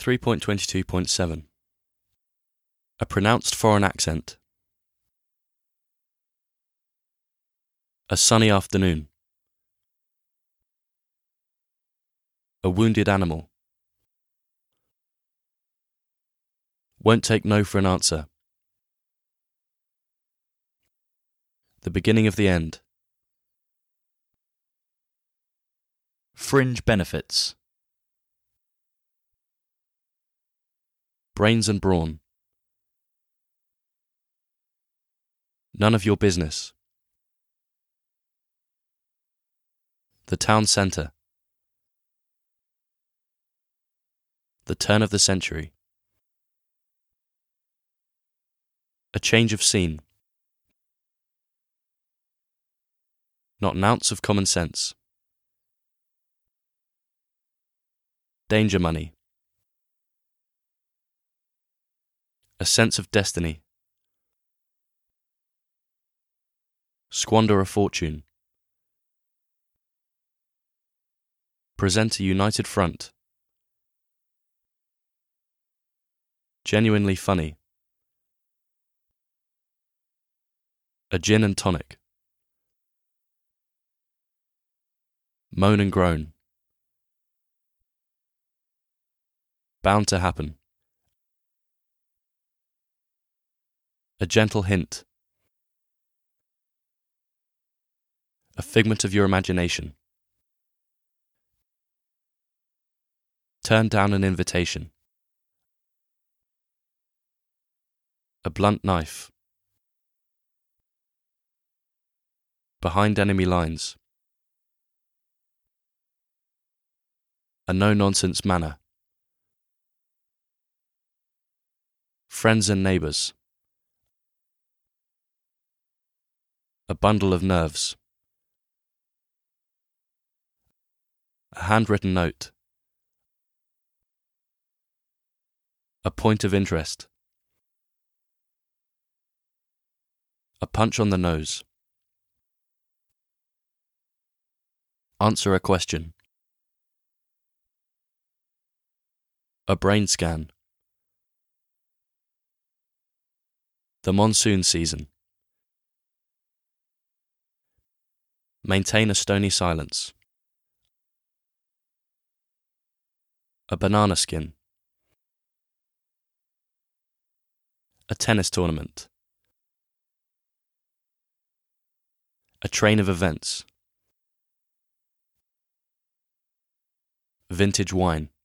3.22.7 A pronounced foreign accent. A sunny afternoon. A wounded animal. Won't take no for an answer. The beginning of the end. Fringe benefits. Brains and brawn. None of your business. The town centre. The turn of the century. A change of scene. Not an ounce of common sense. Danger money. A sense of destiny. Squander a fortune. Present a united front. Genuinely funny. A gin and tonic. Moan and groan. Bound to happen. A gentle hint. A figment of your imagination. Turn down an invitation. A blunt knife. Behind enemy lines. A no-nonsense manner. Friends and neighbours. A bundle of nerves. A handwritten note. A point of interest. A punch on the nose. Answer a question. A brain scan. The monsoon season. Maintain a stony silence. A banana skin. A tennis tournament. A train of events. Vintage wine.